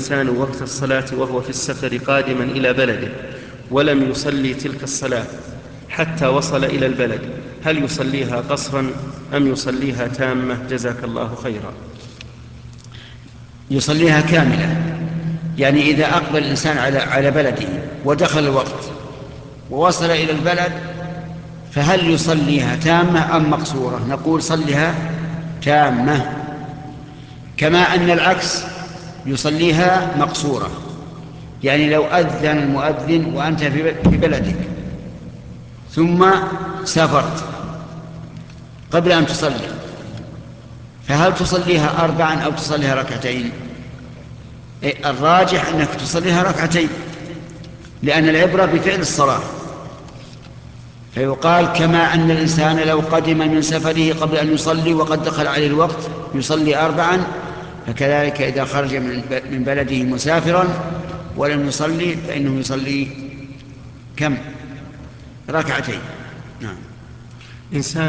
الإنسان وقت الصلاة وهو في السفر قادما إلى بلده ولم يصلي تلك الصلاة حتى وصل إلى البلد، هل يصليها قصرا أم يصليها تامة؟ جزاك الله خيرا. يصليها كاملة. يعني إذا أقبل الإنسان على بلده ودخل الوقت ووصل إلى البلد، فهل يصليها تامة أم مقصورة؟ نقول صليها تامة، كما أن العكس يصليها مقصورة. يعني لو أذن المؤذن وأنت في بلدك ثم سافرت قبل أن تصلي، فهل تصليها 4 أو تصليها 2؟ الراجح أنك تصليها 2، لأن العبرة بفعل الصلاة. فيقال كما أن الإنسان لو قدم من سفره قبل أن يصلي وقد دخل عليه الوقت يصلي 4، فكذلك إذا خرج من بلده مسافرا ولم يصلي فإنه يصلي كم؟ 2. نعم. إنسان